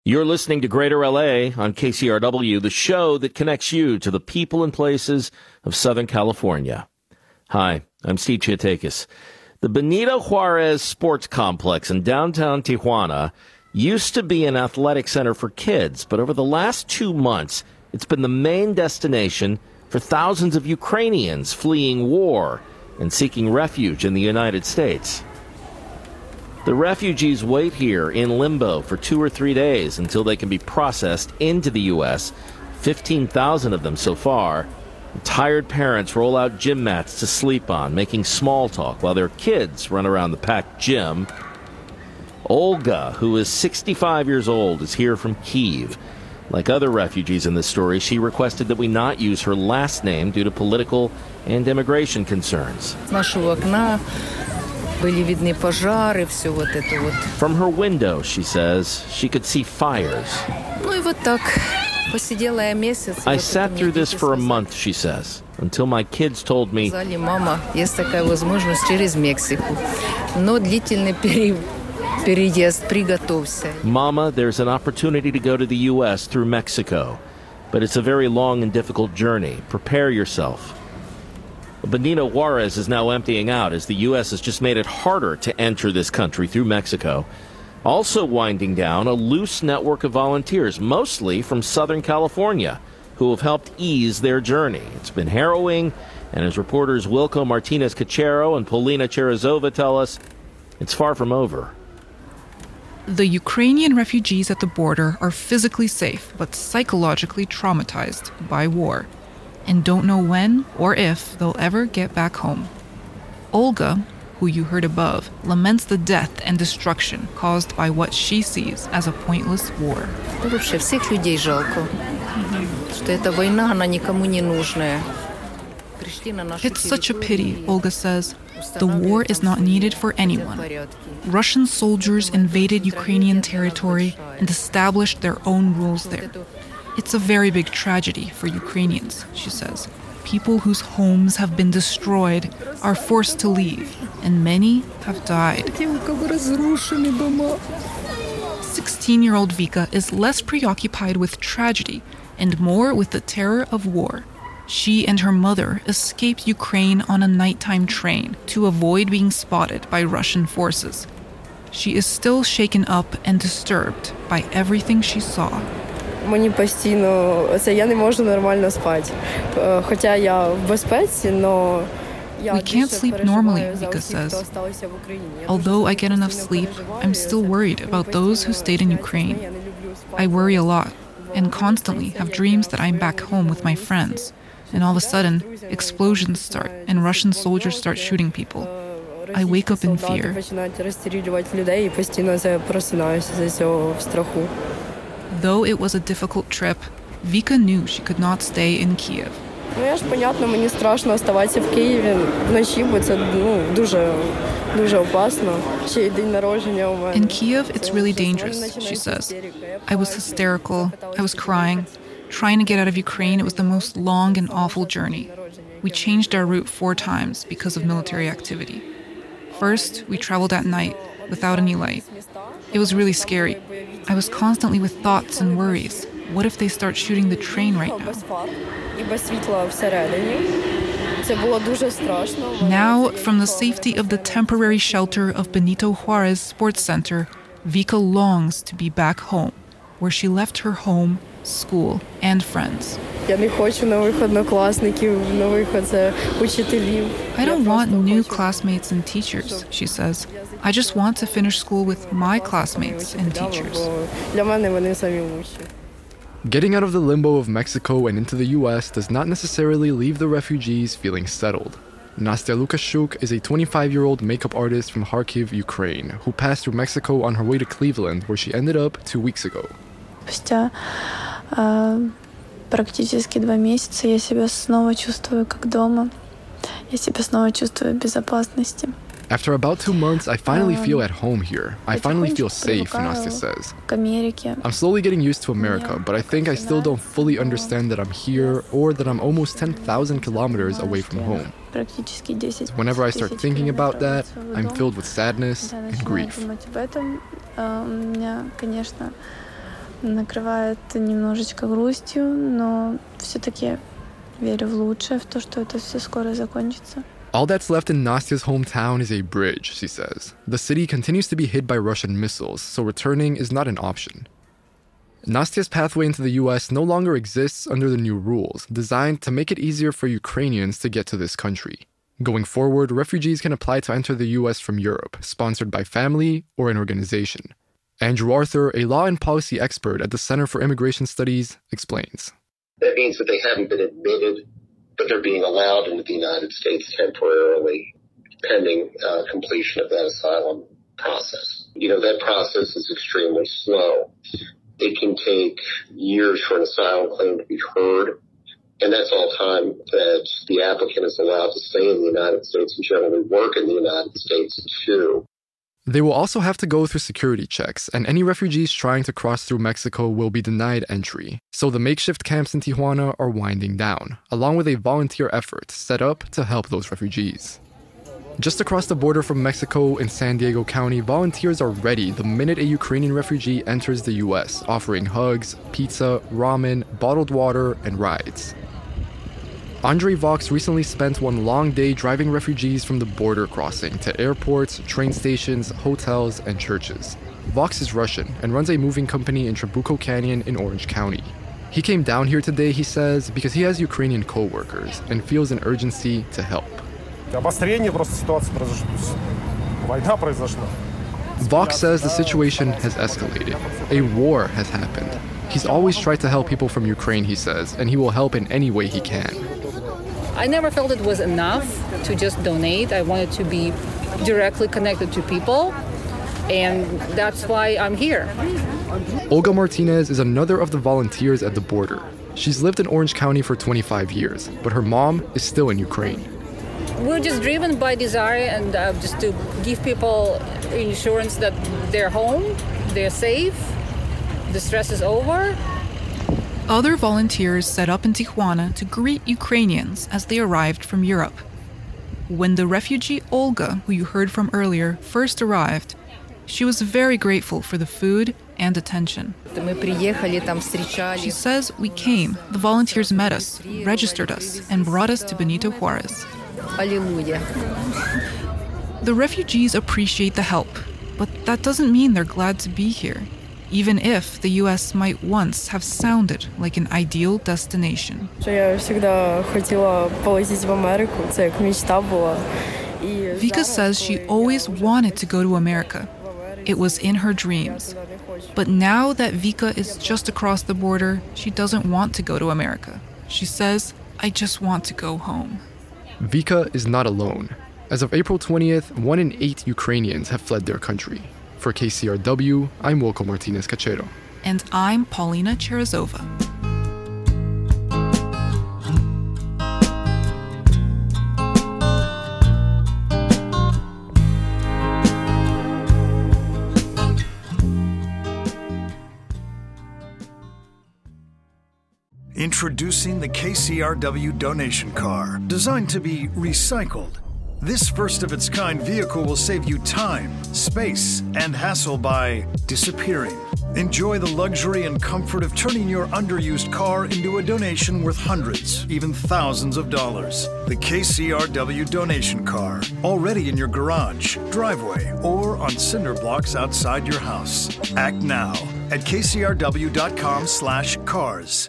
You're listening to Greater LA on KCRW, the show that connects you to the people and places of Southern California. Hi, I'm Steve Chiatakis. The Benito Juarez Sports Complex in downtown Tijuana used to be an athletic center for kids, but over the last 2 months, it's been the main destination for thousands of Ukrainians fleeing war and seeking refuge in the United States. The refugees wait here in limbo for 2 or 3 days until they can be processed into the U.S., 15,000 of them so far. Tired parents roll out gym mats to sleep on, making small talk while their kids run around the packed gym. Olga, who is 65 years old, is here from Kyiv. Like other refugees in this story, she requested that we not use her last name due to political and immigration concerns. From her window, she says, she could see fires. I sat through this for a month, she says, until my kids told me, Mama, there's an opportunity to go to the U.S. through Mexico, but it's a very long and difficult journey. Prepare yourself. Benito Juarez is now emptying out as the U.S. has just made it harder to enter this country through Mexico. Also winding down a loose network of volunteers, mostly from Southern California, who have helped ease their journey. It's been harrowing, and as reporters Wilco Martinez-Cachero and Polina Cherizova tell us, it's far from over. The Ukrainian refugees at the border are physically safe, but psychologically traumatized by war, and don't know when or if they'll ever get back home. Olga, who you heard above, laments the death and destruction caused by what she sees as a pointless war. It's such a pity, Olga says. The war is not needed for anyone. Russian soldiers invaded Ukrainian territory and established their own rules there. It's a very big tragedy for Ukrainians, she says. People whose homes have been destroyed are forced to leave, and many have died. 16-year-old Vika is less preoccupied with tragedy and more with the terror of war. She and her mother escaped Ukraine on a nighttime train to avoid being spotted by Russian forces. She is still shaken up and disturbed by everything she saw. Мені постійно, я не можу нормально спати. Хоча я в безпеці, но We can't sleep normally, Vika says. Although I get enough sleep, I'm still worried about those who stayed in Ukraine. I worry a lot and constantly have dreams that I'm back home with my friends. And all of a sudden, explosions start and Russian soldiers start shooting people. I wake up in fear. Though it was a difficult trip, Vika knew she could not stay in Kyiv. Мені страшно оставатися в Києві вночі, бо це дуже опасно. Ще й день народження у мене. In Kyiv, it's really dangerous, she says. I was hysterical. I was crying. Trying to get out of Ukraine, it was the most long and awful journey. We changed our route 4 times because of military activity. First, we traveled at night, without any light. It was really scary. I was constantly with thoughts and worries. What if they start shooting the train right now? Now, from the safety of the temporary shelter of Benito Juarez Sports Center, Vika longs to be back home, where she left her home, school, and friends. I don't want new classmates and teachers, she says. I just want to finish school with my classmates and teachers. Getting out of the limbo of Mexico and into the U.S. does not necessarily leave the refugees feeling settled. Nastya Lukashuk is a 25-year-old makeup artist from Kharkiv, Ukraine, who passed through Mexico on her way to Cleveland, where she ended up 2 weeks ago. Практически 2 месяца я себя снова чувствую как дома. Я себя снова чувствую в безопасности. After about 2 months, I finally feel at home here. I finally feel safe, Nastya says. I'm slowly getting used to America, but I think I still don't fully understand that I'm here or that I'm almost 10,000 kilometers away from home. Whenever I start thinking about that, I'm filled with sadness and grief. накрывает немножечко грустью, но все-таки верю в лучшее, в то, что это все скоро закончится. All that's left in Nastia's hometown is a bridge, she says. The city continues to be hit by Russian missiles, so returning is not an option. Nastia's pathway into the U.S. no longer exists under the new rules, designed to make it easier for Ukrainians to get to this country. Going forward, refugees can apply to enter the U.S. from Europe, sponsored by family or an organization. Andrew Arthur, a law and policy expert at the Center for Immigration Studies, explains. That means that they haven't been admitted, but they're being allowed into the United States temporarily pending completion of that asylum process. That process is extremely slow. It can take years for an asylum claim to be heard, and that's all time that the applicant is allowed to stay in the United States and generally work in the United States too. They will also have to go through security checks, and any refugees trying to cross through Mexico will be denied entry. So the makeshift camps in Tijuana are winding down, along with a volunteer effort set up to help those refugees. Just across the border from Mexico in San Diego County, volunteers are ready the minute a Ukrainian refugee enters the U.S., offering hugs, pizza, ramen, bottled water, and rides. Andrei Vox recently spent one long day driving refugees from the border crossing to airports, train stations, hotels, and churches. Vox is Russian and runs a moving company in Trabuco Canyon in Orange County. He came down here today, he says, because he has Ukrainian co-workers and feels an urgency to help. Vox says the situation has escalated. A war has happened. He's always tried to help people from Ukraine, he says, and he will help in any way he can. I never felt it was enough to just donate. I wanted to be directly connected to people, and that's why I'm here. Olga Martinez is another of the volunteers at the border. She's lived in Orange County for 25 years, but her mom is still in Ukraine. We're just driven by desire and just to give people insurance that they're home, they're safe, the stress is over. Other volunteers set up in Tijuana to greet Ukrainians as they arrived from Europe. When the refugee Olga, who you heard from earlier, first arrived, she was very grateful for the food and attention. She says, we came, the volunteers met us, registered us, and brought us to Benito Juarez. Alleluia. The refugees appreciate the help, but that doesn't mean they're glad to be here, even if the U.S. might once have sounded like an ideal destination. Vika says she always wanted to go to America. It was in her dreams. But now that Vika is just across the border, she doesn't want to go to America. She says, I just want to go home. Vika is not alone. As of April 20th, 1 in 8 Ukrainians have fled their country. For KCRW, I'm Wilco Martinez-Cachero. And I'm Paulina Cherizova. Introducing the KCRW donation car, designed to be recycled. This first-of-its-kind vehicle will save you time, space, and hassle by disappearing. Enjoy the luxury and comfort of turning your underused car into a donation worth hundreds, even thousands of dollars. The KCRW donation car, already in your garage, driveway, or on cinder blocks outside your house. Act now at kcrw.com/cars.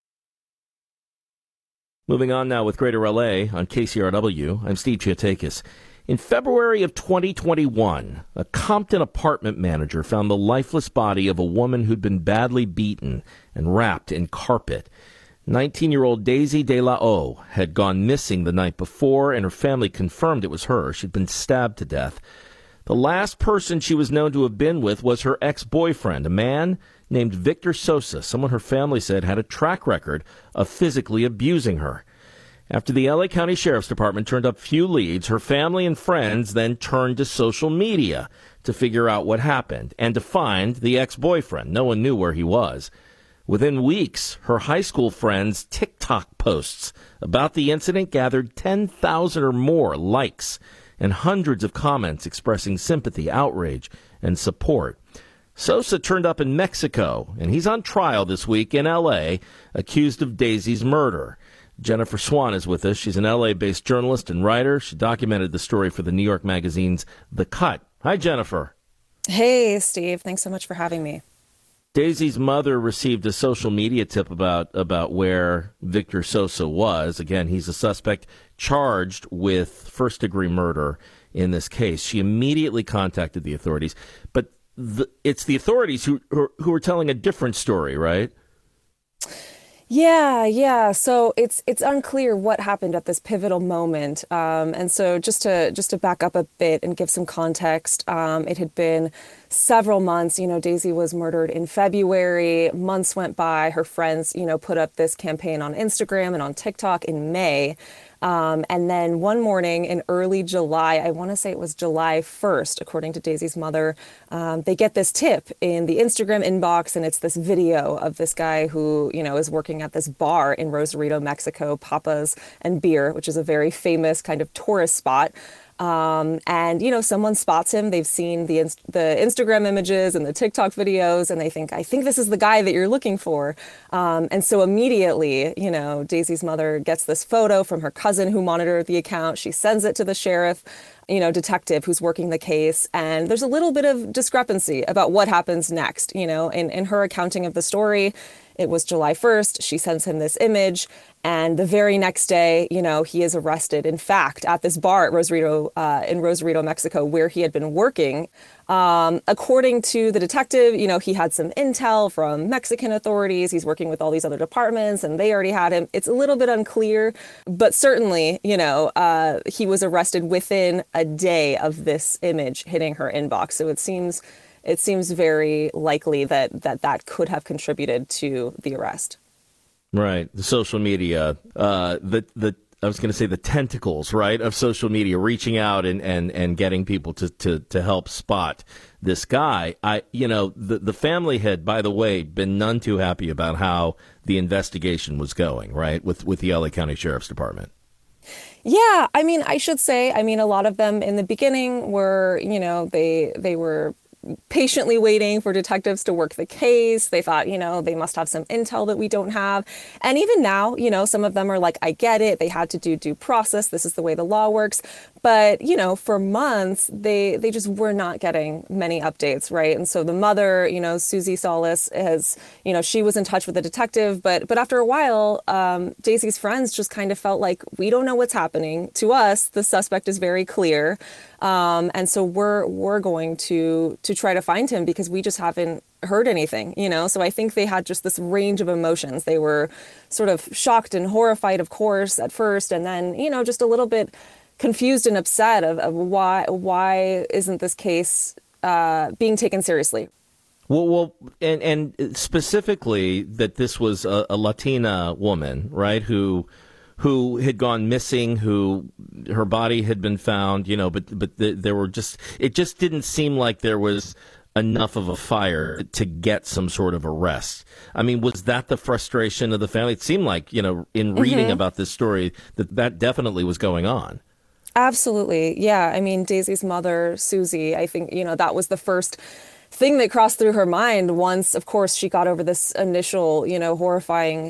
Moving on now with Greater LA on KCRW, I'm Steve Chiatakis. In February of 2021, a Compton apartment manager found the lifeless body of a woman who'd been badly beaten and wrapped in carpet. 19-year-old Daisy De La O had gone missing the night before, and her family confirmed it was her. She'd been stabbed to death. The last person she was known to have been with was her ex-boyfriend, a man named Victor Sosa, someone her family said had a track record of physically abusing her. After the LA County Sheriff's Department turned up few leads, her family and friends then turned to social media to figure out what happened and to find the ex-boyfriend. No one knew where he was. Within weeks, her high school friends' TikTok posts about the incident gathered 10,000 or more likes and hundreds of comments expressing sympathy, outrage, and support. Sosa turned up in Mexico, and he's on trial this week in L.A., accused of Daisy's murder. Jennifer Swan is with us. She's an L.A.-based journalist and writer. She documented the story for the New York Magazine's The Cut. Hi, Jennifer. Hey, Steve. Thanks so much for having me. Daisy's mother received a social media tip about where Victor Sosa was. Again, he's a suspect charged with first-degree murder in this case. She immediately contacted the authorities, but it's the authorities who are telling a different story, right? Yeah. So it's unclear what happened at this pivotal moment. And so just to back up a bit and give some context, it had been several months. Daisy was murdered in February. Months went by. Her friends, put up this campaign on Instagram and on TikTok in May. And then one morning in early July, I want to say it was July 1st, according to Daisy's mother, they get this tip in the Instagram inbox, and it's this video of this guy who, is working at this bar in Rosarito, Mexico, Papas and Beer, which is a very famous kind of tourist spot. And someone spots him. They've seen the Instagram images and the TikTok videos, and they think, I think this is the guy that you're looking for. And so immediately, Daisy's mother gets this photo from her cousin who monitored the account. She sends it to the sheriff, detective who's working the case. And there's a little bit of discrepancy about what happens next. In her accounting of the story, it was July 1st. She sends him this image. And the very next day, he is arrested, in fact, at this bar at Rosarito, in Rosarito, Mexico, where he had been working. According to the detective, he had some intel from Mexican authorities. He's working with all these other departments, and they already had him. It's a little bit unclear, but certainly, he was arrested within a day of this image hitting her inbox. So it seems very likely that could have contributed to the arrest. Right. The social media, I was going to say the tentacles, right, of social media reaching out and getting people to help spot this guy. The family had, by the way, been none too happy about how the investigation was going, right, with the LA County Sheriff's Department. Yeah. I should say, a lot of them in the beginning were, they were patiently waiting for detectives to work the case. They thought, they must have some intel that we don't have. And even now, some of them are like, I get it. They had to do due process. This is the way the law works. But, for months, they just were not getting many updates, right? And so the mother, Susie Solis, she was in touch with the detective. But after a while, Daisy's friends just kind of felt like, we don't know what's happening. To us, the suspect is very clear. And so we're going to try to find him because we just haven't heard anything, So I think they had just this range of emotions. They were sort of shocked and horrified, of course, at first, and then, just a little bit confused and upset of why isn't this case being taken seriously? Well, and specifically that this was a Latina woman, right, who had gone missing, who her body had been found, but there were it just didn't seem like there was enough of a fire to get some sort of arrest. Was that the frustration of the family? It seemed like, in reading about this story, that definitely was going on. Absolutely. Yeah. Daisy's mother, Susie, I think, that was the first thing that crossed through her mind once, of course, she got over this initial, horrifying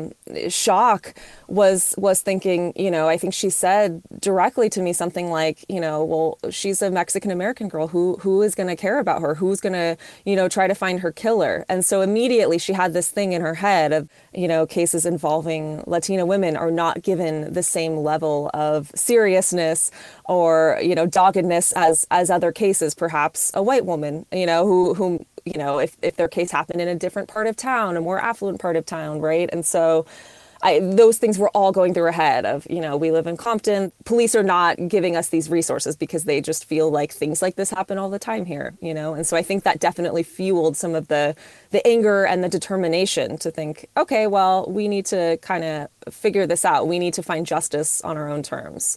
shock was thinking, I think she said directly to me something like, well, she's a Mexican-American girl. Who is going to care about her? Who's going to, try to find her killer? And so immediately she had this thing in her head of, cases involving Latina women are not given the same level of seriousness or, doggedness as other cases, perhaps a white woman, whom if their case happened in a different part of town, a more affluent part of town, right? And so those things were all going through her head of, we live in Compton. Police are not giving us these resources because they just feel like things like this happen all the time here, And so I think that definitely fueled some of the anger and the determination to think, okay, well, we need to kind of figure this out. We need to find justice on our own terms.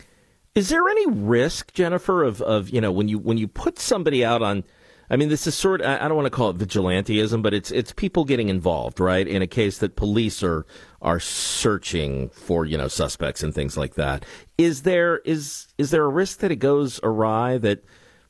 Is there any risk, Jennifer, of when you put somebody out on, this is sort of, I don't want to call it vigilantism, but it's people getting involved, right, in a case that police are searching for, suspects and things like that. Is there a risk that it goes awry, that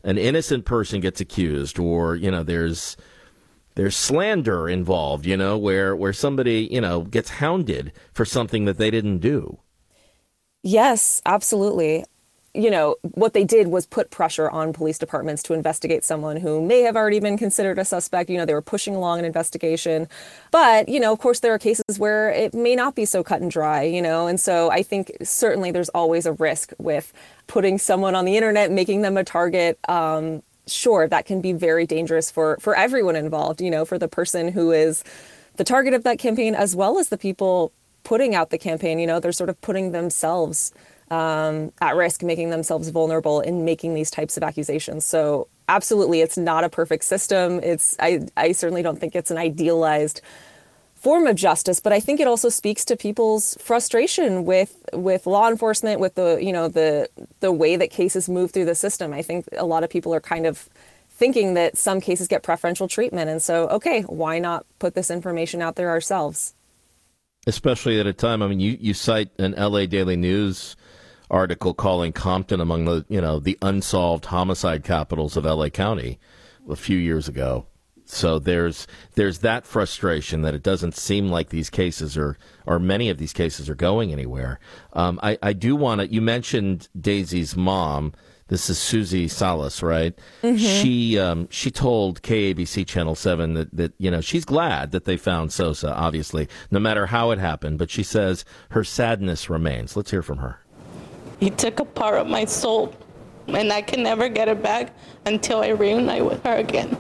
an innocent person gets accused, or, you know, there's slander involved, you know, where somebody, you know, gets hounded for something that they didn't do. Yes, absolutely. You know, what they did was put pressure on police departments to investigate someone who may have already been considered a suspect. You know, they were pushing along an investigation. But, you know, of course, there are cases where it may not be so cut and dry, you know, and so I think certainly there's always a risk with putting someone on the internet, making them a target. Sure, that can be very dangerous for everyone involved, you know, for the person who is the target of that campaign, as well as the people putting out the campaign. You know, they're sort of putting themselves at risk, making themselves vulnerable in making these types of accusations. So absolutely, it's not a perfect system. I certainly don't think it's an idealized form of justice, but I think it also speaks to people's frustration with law enforcement, with the way that cases move through the system. I think a lot of people are kind of thinking that some cases get preferential treatment. And so, okay, why not put this information out there ourselves? Especially at a time, I mean, you cite an LA Daily News article calling Compton among the, you know, the unsolved homicide capitals of LA County a few years ago. So there's that frustration that it doesn't seem like these cases or many of these cases are going anywhere. I do want to, you mentioned Daisy's mom. This is Susie Salas, right? Mm-hmm. She told KABC Channel 7 that, you know, she's glad that they found Sosa, obviously, no matter how it happened. But she says her sadness remains. Let's hear from her. He took a part of my soul, and I can never get it back until I reunite with her again.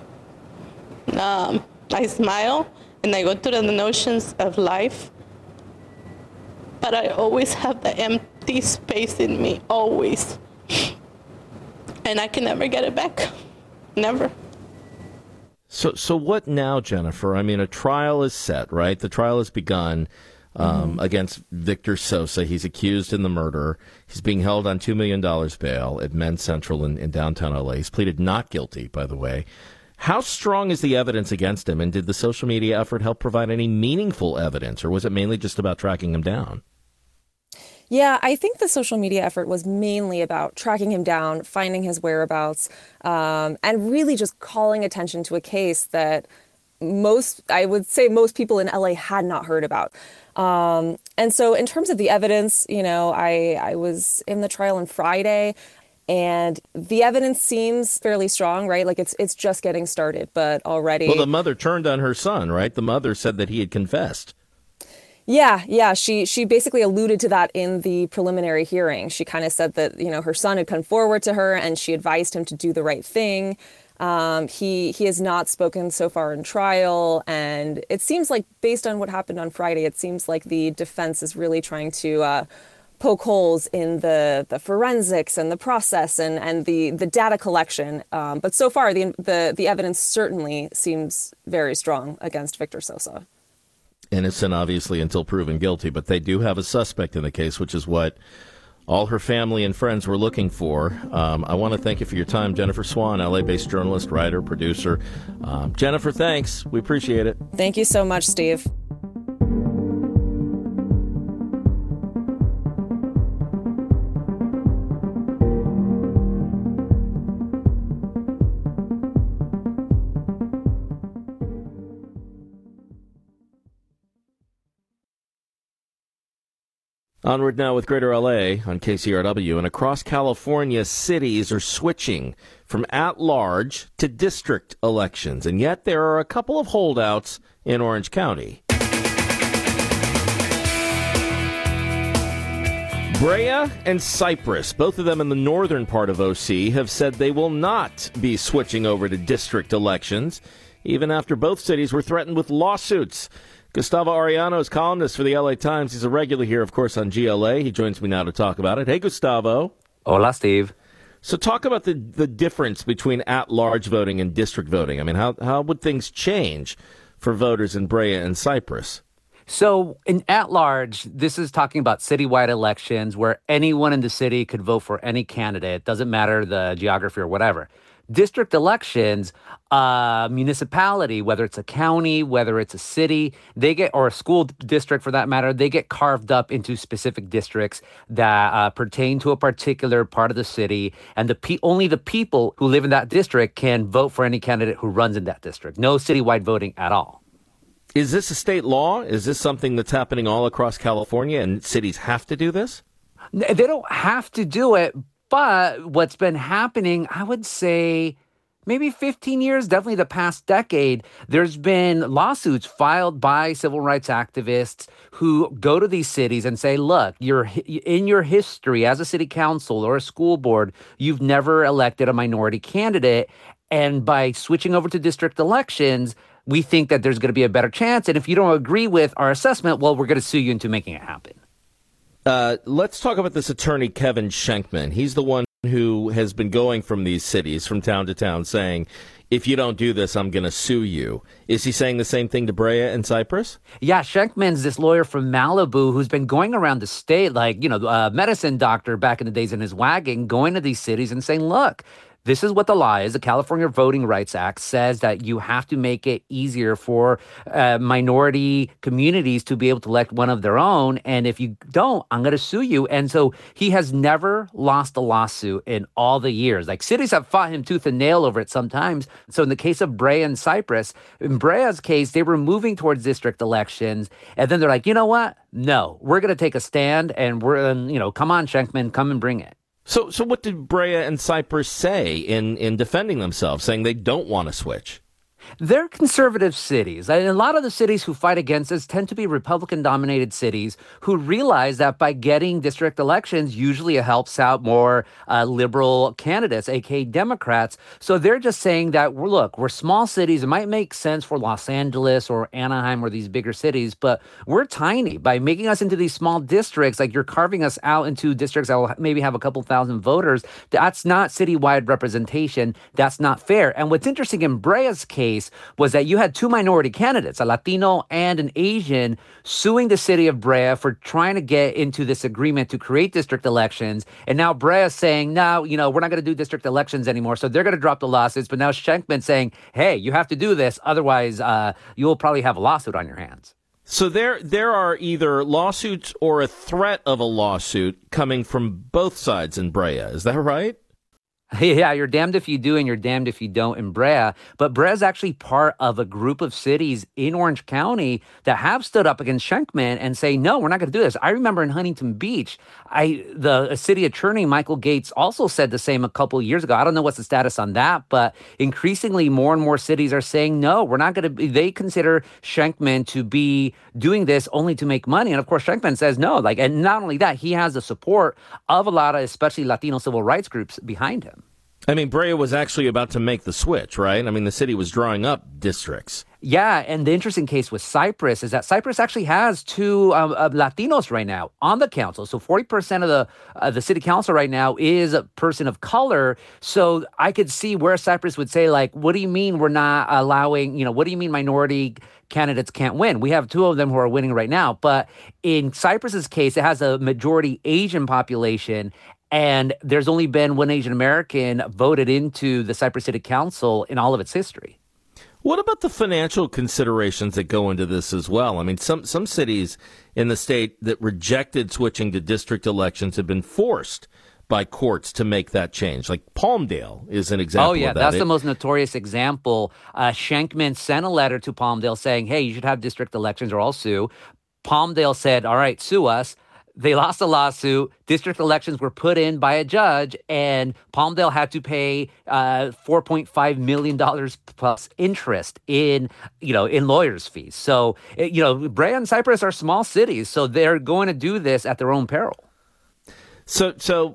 I smile, and I go through the notions of life, but I always have the empty space in me, always. And I can never get it back. Never. So what now, Jennifer? I mean, a trial is set, right? The trial has begun against Victor Sosa. He's accused in the murder. He's being held on $2 million bail at Men's Central in downtown LA. He's pleaded not guilty, by the way. How strong is the evidence against him, and did the social media effort help provide any meaningful evidence, or was it mainly just about tracking him down? Yeah, I think the social media effort was mainly about tracking him down, finding his whereabouts, and really just calling attention to a case that I would say most people in LA had not heard about. And so in terms of the evidence, you know, I was in the trial on Friday, and the evidence seems fairly strong, right? Like it's just getting started, but already. Well, the mother turned on her son, right? The mother said that he had confessed. Yeah. She basically alluded to that in the preliminary hearing. She kind of said that, you know, her son had come forward to her and she advised him to do the right thing. He has not spoken so far in trial, and it seems like, based on what happened on Friday, it seems like the defense is really trying to poke holes in the forensics and the process and the data collection. But so far, the evidence certainly seems very strong against Victor Sosa. Innocent, obviously, until proven guilty, but they do have a suspect in the case, which is what all her family and friends were looking for. I want to thank you for your time, Jennifer Swan, LA-based journalist, writer, producer. Jennifer, thanks. We appreciate it. Thank you so much, Steve. Onward now with Greater LA on KCRW, and across California, cities are switching from at-large to district elections, and yet there are a couple of holdouts in Orange County. Brea and Cypress, both of them in the northern part of OC, have said they will not be switching over to district elections, even after both cities were threatened with lawsuits. Gustavo Arellano is columnist for the LA Times. He's a regular here, of course, on GLA. He joins me now to talk about it. Hey, Gustavo. Hola, Steve. So talk about the difference between at-large voting and district voting. I mean, how would things change for voters in Brea and Cypress? So in at-large, this is talking about citywide elections where anyone in the city could vote for any candidate. Doesn't matter the geography or whatever. district elections, municipality, whether it's a county, whether it's a city, or a school district for that matter, they get carved up into specific districts that pertain to a particular part of the city. And only the people who live in that district can vote for any candidate who runs in that district. No citywide voting at all. Is this a state law? Is this something that's happening all across California and cities have to do this? They don't have to do it, but what's been happening, I would say maybe 15 years, definitely the past decade, there's been lawsuits filed by civil rights activists who go to these cities and say, look, in your history as a city council or a school board, you've never elected a minority candidate. And by switching over to district elections, we think that there's going to be a better chance. And if you don't agree with our assessment, well, we're going to sue you into making it happen. Let's talk about this attorney, Kevin Schenkman. He's the one who has been going from these cities, from town to town, saying, if you don't do this, I'm going to sue you. Is he saying the same thing to Brea and Cypress? Yeah, Schenkman's this lawyer from Malibu who's been going around the state like, a medicine doctor back in the days in his wagon, going to these cities and saying, look, this is what the law is. The California Voting Rights Act says that you have to make it easier for minority communities to be able to elect one of their own. And if you don't, I'm going to sue you. And so he has never lost a lawsuit in all the years. Like cities have fought him tooth and nail over it sometimes. So in the case of Brea and Cypress, in Brea's case, they were moving towards district elections. And then they're like, you know what? No, we're going to take a stand and come on, Schenkman, come and bring it. So what did Brea and Cypress say in defending themselves, saying they don't want to switch? They're conservative cities. And a lot of the cities who fight against this tend to be Republican-dominated cities who realize that by getting district elections, usually it helps out more liberal candidates, aka Democrats. So they're just saying that, look, we're small cities. It might make sense for Los Angeles or Anaheim or these bigger cities, but we're tiny. By making us into these small districts, like you're carving us out into districts that will maybe have a couple thousand voters, that's not citywide representation. That's not fair. And what's interesting in Brea's case was that you had two minority candidates, a Latino and an Asian, suing the city of Brea for trying to get into this agreement to create district elections. And now Brea is saying, no, we're not going to do district elections anymore. So they're going to drop the lawsuits. But now Schenkman saying, hey, you have to do this. Otherwise, you'll probably have a lawsuit on your hands. So there are either lawsuits or a threat of a lawsuit coming from both sides in Brea. Is that right? Yeah, you're damned if you do and you're damned if you don't in Brea. But Brea is actually part of a group of cities in Orange County that have stood up against Schenkman and say, no, we're not going to do this. I remember in Huntington Beach, the city attorney, Michael Gates, also said the same a couple of years ago. I don't know what's the status on that, but increasingly more and more cities are saying, no, we're not going to. They consider Schenkman to be doing this only to make money. And of course, Schenkman says no. And not only that, he has the support of a lot of especially Latino civil rights groups behind him. I mean, Brea was actually about to make the switch, right? I mean, the city was drawing up districts. Yeah, and the interesting case with Cypress is that Cypress actually has two Latinos right now on the council. So 40% of the city council right now is a person of color. So I could see where Cypress would say, like, what do you mean we're not allowing, what do you mean minority candidates can't win? We have two of them who are winning right now. But in Cypress's case, it has a majority Asian population. And there's only been one Asian American voted into the Cypress City Council in all of its history. What about the financial considerations that go into this as well? I mean, some cities in the state that rejected switching to district elections have been forced by courts to make that change. Like Palmdale is an example of that. That's the most notorious example. Schenkman sent a letter to Palmdale saying, hey, you should have district elections or I'll sue. Palmdale said, all right, sue us. They lost a lawsuit. District elections were put in by a judge, and Palmdale had to pay $4.5 million plus interest in lawyers' fees. So, Brea and Cypress are small cities, so they're going to do this at their own peril. So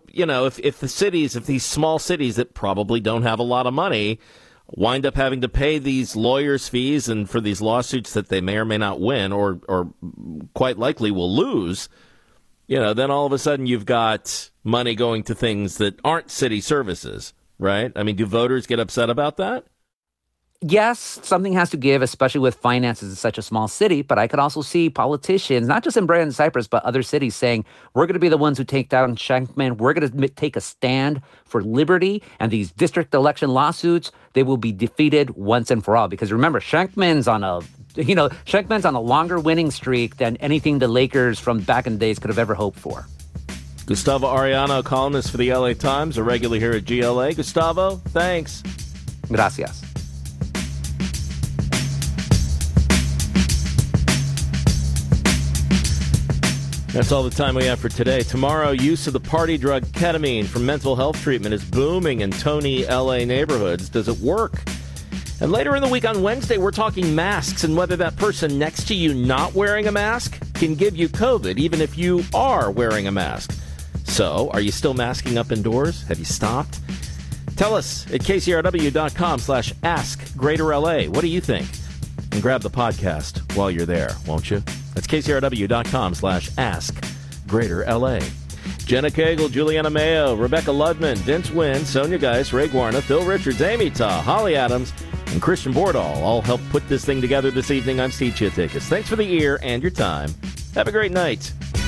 if these small cities that probably don't have a lot of money wind up having to pay these lawyers' fees and for these lawsuits that they may or may not win or quite likely will lose, then all of a sudden you've got money going to things that aren't city services, right? I mean, do voters get upset about that? yes, something has to give, especially with finances in such a small city. But I could also see politicians, not just in Brea and Cypress, but other cities saying, we're going to be the ones who take down Shenkman. We're going to take a stand for liberty. And these district election lawsuits, they will be defeated once and for all. Because remember, Shenkman's on a longer winning streak than anything the Lakers from back in the days could have ever hoped for. Gustavo Arellano, columnist for the LA Times, a regular here at GLA. Gustavo, thanks. Gracias. That's all the time we have for today. Tomorrow, use of the party drug ketamine for mental health treatment is booming in Tony, LA neighborhoods. Does it work? And later in the week on Wednesday, we're talking masks and whether that person next to you not wearing a mask can give you COVID, even if you are wearing a mask. So, are you still masking up indoors? Have you stopped? Tell us at kcrw.com/askgreaterla. What do you think? And grab the podcast while you're there, won't you? That's kcrw.com/askgreaterla. Jenna Cagle, Juliana Mayo, Rebecca Ludman, Vince Wynn, Sonia Geis, Ray Guarna, Phil Richards, Amy Ta, Holly Adams, and Christian Bordahl all helped put this thing together this evening. I'm Steve Chiatakis. Thanks for the ear and your time. Have a great night.